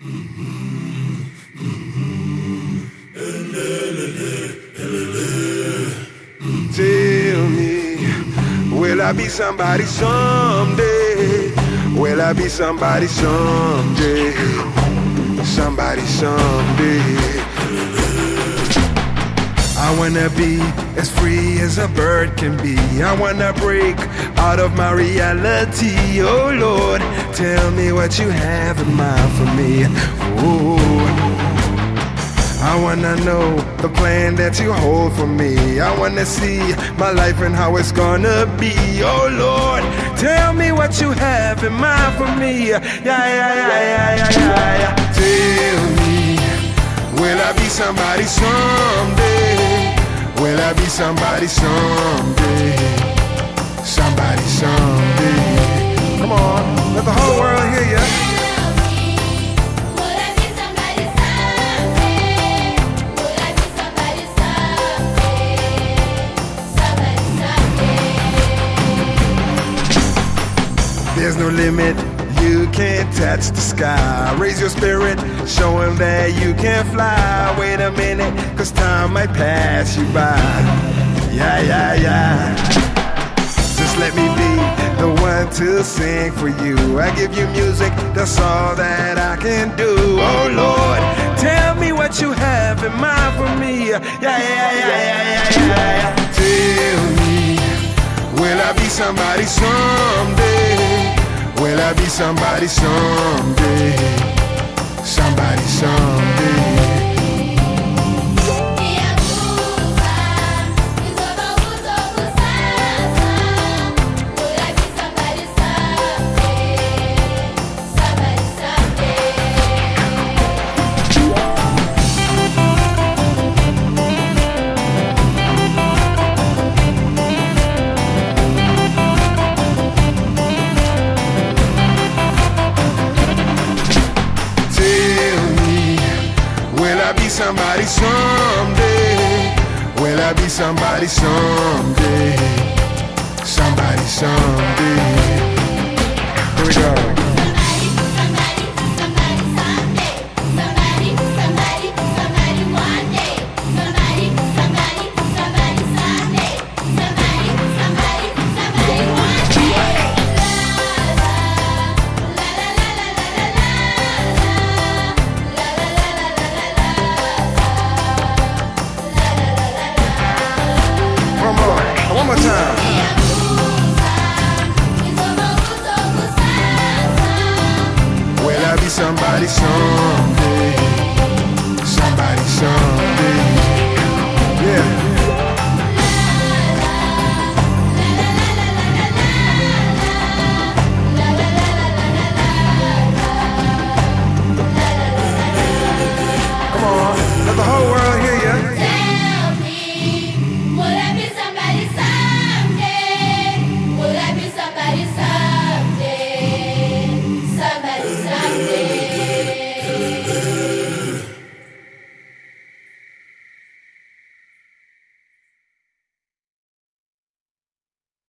Tell me, will I be somebody someday? Will I be somebody someday? Somebody someday. I wanna be as free as a bird can be. I wanna break out of my reality. Oh Lord, tell me what you have in mind for me. Oh, I wanna know the plan that you hold for me. I wanna see my life and how it's gonna be. Oh Lord, tell me what you have in mind for me. Yeah. Tell me, will I be somebody someday? Will I be somebody someday? Somebody someday. Come on, let the whole world hear ya. There's no limit, you can't touch the sky. Raise your spirit, show him that you can fly. Wait a minute, cause time might pass you by. Yeah. Just let me be the one to sing for you. I give you music, that's all that I can do. Oh Lord, tell me what you have in mind for me. Yeah. Tell me, will I be somebody someday? Will I be somebody someday? Somebody someday. Somebody someday. Will I be somebody someday? Somebody someday. Here we go. One more time. Will I be somebody someday? Somebody someday. Yeah. Come on, let the whole world